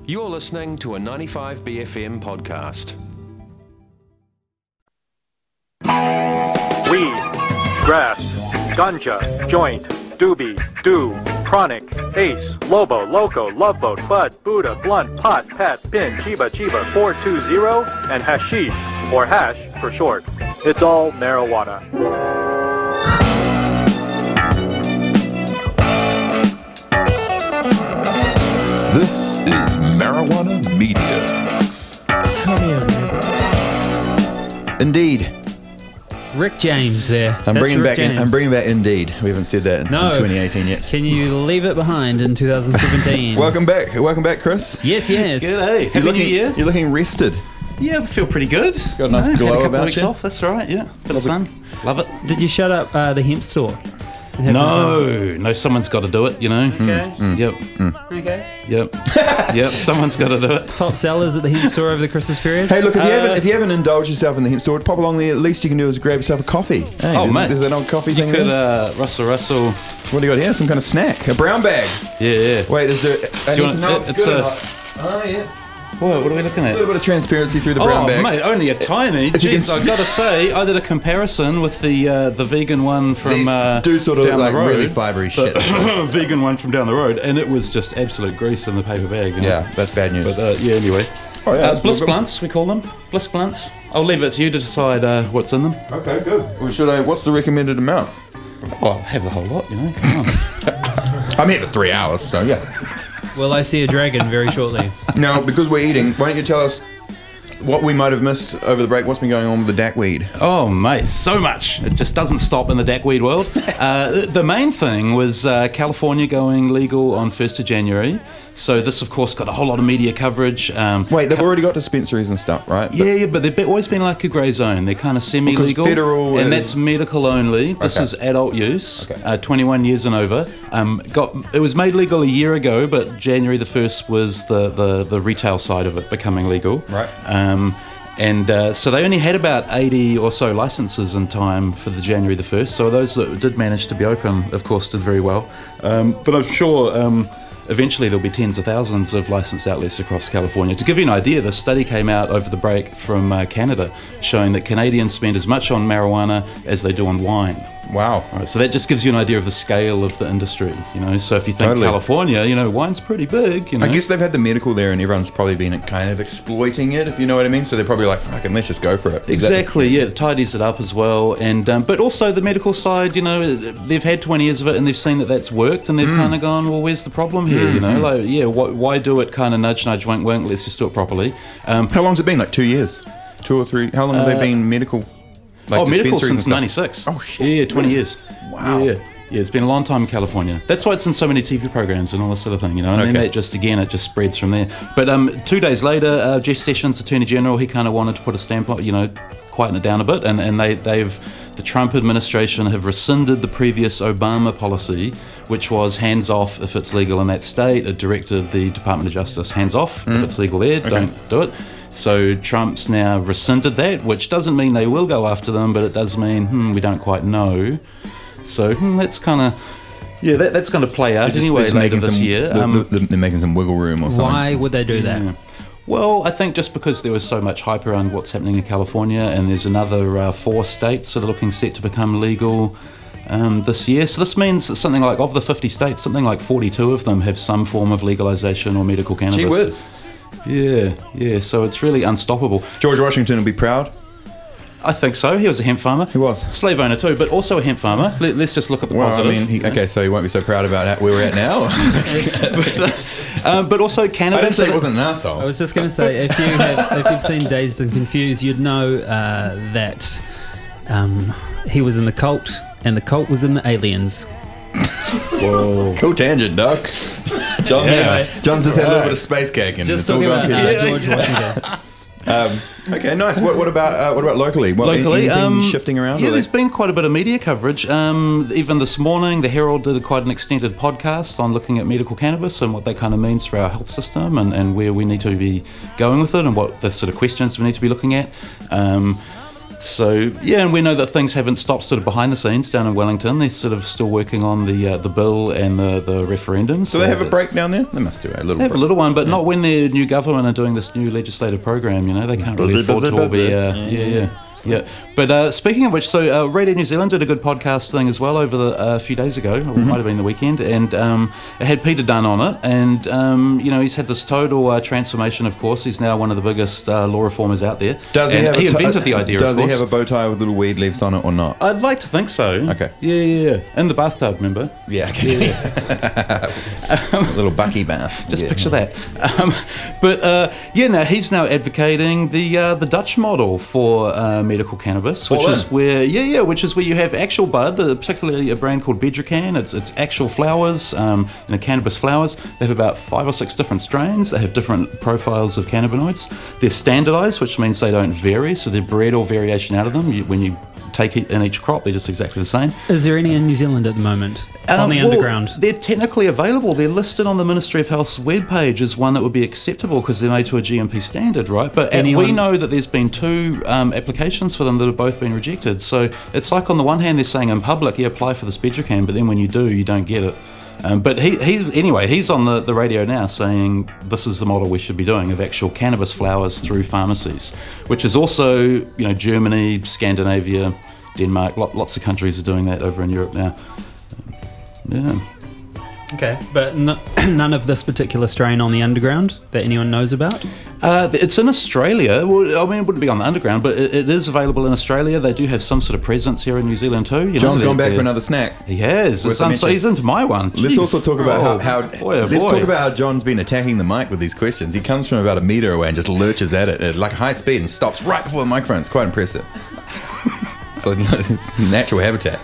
You're listening to a 95BFM podcast. Weed, grass, ganja, joint, doobie, do, chronic, ace, lobo, loco, love boat, bud, Buddha, blunt, pot, pat, pin, chiba, 420, and hashish, or hash for short. It's all marijuana. This is Marijuana Media. Come here, man. Indeed. Rick James there. I'm That's bringing Rick back. James. I'm bringing back Indeed. We haven't said that in 2018 yet. Can you leave it behind in 2017? Welcome back. Welcome back, Chris. Yes. G'day. Happy New Year. You're looking rested. Yeah, I feel pretty good. Got a nice Had glow a couple about of weeks you. off, that's right, yeah. Bit of sun. Love it. Did you shut up the hemp store? And have No, someone's got to do it, you know. some- Okay. Yep, Okay. yep, someone's got to do it. Top sellers at the hemp store over the Christmas period. Hey, look, if you haven't indulged yourself in the hemp store, pop along there. At least you can do is grab yourself a coffee. Hey, there's an old coffee thing Could there. Russell. What do you got here? Some kind of snack. A brown bag. Yeah. Wait, is there? I you need want- to know it's it's good a- or not. Oh, yes. What are we looking A at? little bit of transparency through the brown Oh, bag. mate, only a tiny. If you can Jeez, I've got to say, I did a comparison with the vegan one from These do sort of down look like the road. really fibery shit. Vegan one from down the road, and it was just absolute grease in the paper bag. You know? Yeah, that's bad news. But yeah, anyway. Oh, yeah, that's Bliss good. blunts, we call them. Bliss blunts. I'll leave it to you to decide what's in them. Okay, good. Well, what's the recommended amount? Oh, I'll have the whole lot, you know. Come on. I'm here for 3 hours, so yeah. Will I see a dragon very shortly? Now, because we're eating, why don't you tell us what we might have missed over the break? What's been going on with the DAC Oh, mate, so much. It just doesn't stop in the DAC world. The main thing was California going legal on 1st of January. So this, of course, got a whole lot of media coverage. Wait, they've already got dispensaries and stuff, right? Yeah, but they've always been like a grey zone. They're kind of semi-legal. federal and is- that's medical only. This Okay. is adult use, Okay. 21 years and over. It was made legal a year ago, but January the 1st was the retail side of it becoming legal. Right. So they only had about 80 or so licenses in time for the January the 1st. So those that did manage to be open, of course, did very well. But I'm sure eventually there'll be tens of thousands of licensed outlets across California. To give you an idea, the study came out over the break from Canada showing that Canadians spend as much on marijuana as they do on wine. Wow. Right, so that just gives you an idea of the scale of the industry, you know. So if you think Totally. California, you know, wine's pretty big, you know. I guess they've had the medical there and everyone's probably been kind of exploiting it, if you know what I mean. So they're probably like, fucking, let's just go for it. Is that- Exactly, yeah, it tidies it up as well, and but also the medical side, you know, they've had 20 years of it and they've seen that that's worked, and they've kind of gone, well, where's the problem here, you know, like, yeah, why do it kind of nudge, wink, wink, let's just do it properly. How long's it been? Like 2 years? 2 or 3? How long have they been medical? Like Medical dispensaries and since stuff? 96. Oh, shit. Yeah, 20 years. Wow. Yeah, it's been a long time in California. That's why it's in so many TV programs and all this sort of thing, you know. And then Okay. that it just spreads from there. But 2 days later, Jeff Sessions, Attorney General, he kind of wanted to put a stamp on, you know, quieten it down a bit, and the Trump administration have rescinded the previous Obama policy, which was hands off if it's legal in that state. It directed the Department of Justice hands off if it's legal there, don't do it. So Trump's now rescinded that, which doesn't mean they will go after them, but it does mean we don't quite know. So that's kind of that's going to play out anyway later this year. They're making some wiggle room or something. Why would they do that? Yeah. Well, I think just because there was so much hype around what's happening in California, and there's another 4 states that are looking set to become legal this year. So this means that something like, of the 50 states, something like 42 of them have some form of legalization or medical cannabis. Gee whiz. Yeah. So it's really unstoppable. George Washington will be proud. I think so. He was a hemp farmer. He was. Slave owner too, but also a hemp farmer. Let's just look at the Well, positive. I mean, okay, so he won't be so proud about where we're at now. but also I cannabis. didn't say he wasn't an I asshole. was just going to say, if you've seen Dazed and Confused, you'd know that he was in the cult, and the cult was in the aliens. Whoa. Cool tangent, Doc. John, John's just had a little bit of space cake and Just it's all talking gone about peanut. George Washington. Okay, nice. What about locally? Locally, anything shifting around? Yeah, or there's been quite a bit of media coverage. Even this morning, the Herald did quite an extended podcast on looking at medical cannabis and what that kind of means for our health system, and where we need to be going with it, and what the sort of questions we need to be looking at. So yeah, and we know that things haven't stopped sort of behind the scenes down in Wellington. They're sort of still working on the bill and the referendum. Do they have a break down there? They must do a little They have break. a little one, but not when their new government are doing this new legislative program. You know, they can't really afford to all be. Yeah. But speaking of which, so Radio New Zealand did a good podcast thing as well over a few days ago, or it might have been the weekend, and it had Peter Dunn on it, and he's had this total transformation. Of course, he's now one of the biggest law reformers out there. Does he have he invented the idea? Does of he course. have a bow tie with little weed leaves on it or not? I'd like to think so. Okay. Yeah. In the bathtub, remember? Yeah. Okay. A little Bucky bath. Just picture that. Now he's now advocating the Dutch model for medical cannabis, which is where you have actual bud, particularly a brand called Bedrocan. It's actual flowers, cannabis flowers. They have about 5 or 6 different strains. They have different profiles of cannabinoids. They're standardized, which means they don't vary, so they're bred or variation out of them. When you take it in each crop, they're just exactly the same. Is there any in New Zealand at the moment on the underground? They're technically available. They're listed on the Ministry of Health's webpage as one that would be acceptable because they're made to a GMP standard, right? But we know that there's been 2 applications for them that have both been rejected. So it's like on the one hand they're saying in public, apply for this Bedrocan, but then when you do, you don't get it. But he's on the radio now saying this is the model we should be doing of actual cannabis flowers through pharmacies, which is also, Germany, Scandinavia, Denmark, lots of countries are doing that over in Europe now. Yeah. Okay, but none of this particular strain on the underground that anyone knows about? It's in Australia. Well, I mean, it wouldn't be on the underground, but it is available in Australia. They do have some sort of presence here in New Zealand too. John's gone back for another snack. He has. He's into my one. Jeez. Let's also talk about talk about how John's been attacking the mic with these questions. He comes from about a metre away and just lurches at it at like high speed and stops right before the microphone. It's quite impressive. It's natural habitat.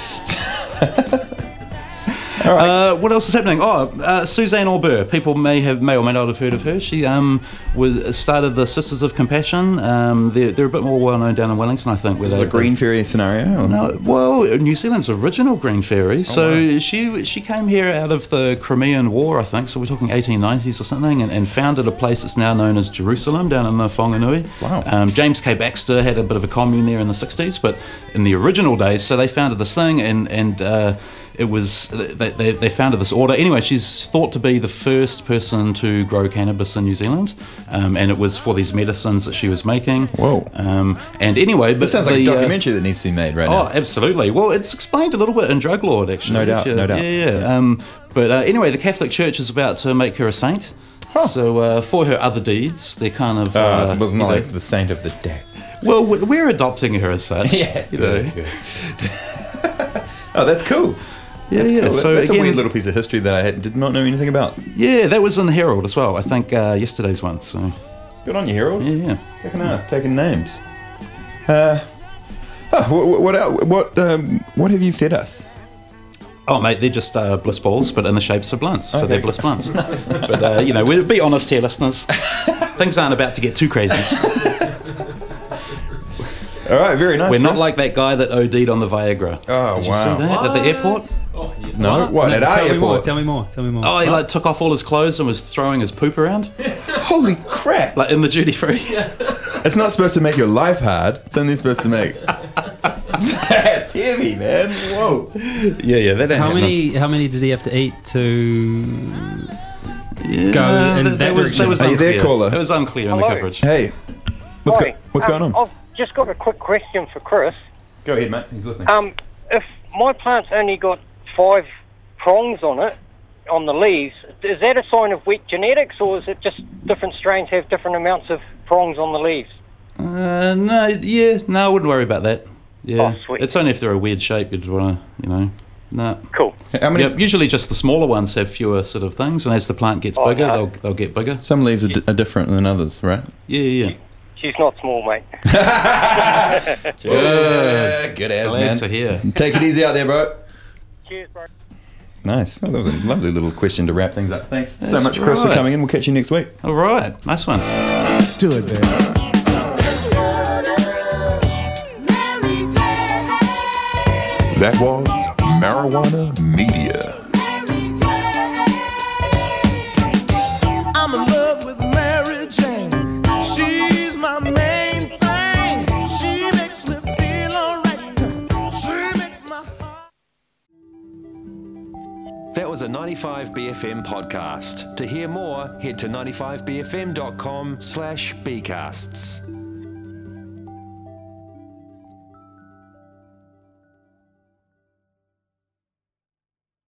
All right. What else is happening? Suzanne Aubert. People may or may not have heard of her. She started the Sisters of Compassion. They're a bit more well known down in Wellington, I think. Is it a Green Fairy scenario? No, well, New Zealand's original Green Fairy. So she came here out of the Crimean War, I think. So we're talking 1890s or something, and founded a place that's now known as Jerusalem down in the Whanganui. Wow. James K. Baxter had a bit of a commune there in the 60s, but in the original days, so they founded this thing and it was they founded this order. Anyway, she's thought to be the first person to grow cannabis in New Zealand, and it was for these medicines that she was making. Whoa! And anyway, this sounds like a documentary that needs to be made right now. Oh, absolutely. Well, it's explained a little bit in Drug Lord, actually. No doubt. Yeah. But anyway, the Catholic Church is about to make her a saint. Huh. So for her other deeds, they're kind of it wasn't like the saint of the day. Well, we're adopting her as such. Yes, good. Oh, that's cool. Yeah. Cool. So that's again, a weird little piece of history that I did not know anything about. Yeah, that was in the Herald as well. I think yesterday's one. So good on you, Herald. Yeah. Kicking ass, taking names. What have you fed us? Oh, mate, they're just bliss balls, but in the shapes of blunts. So Okay. they're bliss blunts. But we'll be honest here, listeners. Things aren't about to get too crazy. All right, very nice. We're not Chris. like that guy that OD'd on the Viagra. Oh, Did you wow. see that at the airport? No, what? At our airport? Tell me more. Oh, he took off all his clothes and was throwing his poop around, Holy crap! like in the duty free. It's not supposed to make your life hard. It's only supposed to make. That's heavy, man. Whoa. Yeah, that ain't How happening. many did he have to eat to Yeah, go in that direction? was Are you there, unclear. caller? It was unclear in the Hello. coverage. Hey, what's Hi. going on? I've just got a quick question for Chris. Go ahead, mate. He's listening. If my plant's only got 5 prongs on it, on the leaves, is that a sign of wet genetics, or is it just different strains have different amounts of prongs on the leaves? No, I wouldn't worry about that. Yeah, Oh, sweet. it's only if they're a weird shape you'd want to, no. Cool. How many? Yep, usually just the smaller ones have fewer sort of things, and as the plant gets bigger, no. they'll get bigger. Some leaves are different than others, right? Yeah. She's not small, mate. Good as, Glad man. to hear. Take it easy out there, bro. Cheers, bro. Nice. Oh, that was a lovely little question to wrap things up. Thanks so That's much, Chris, for right. coming in. We'll catch you next week. All right, nice one. Do it, baby. That was Marijuana Media. I'm in love with Mary Jane. She's my main thing. She makes me 95BFM podcast. To hear more, head to 95bfm.com/bcasts.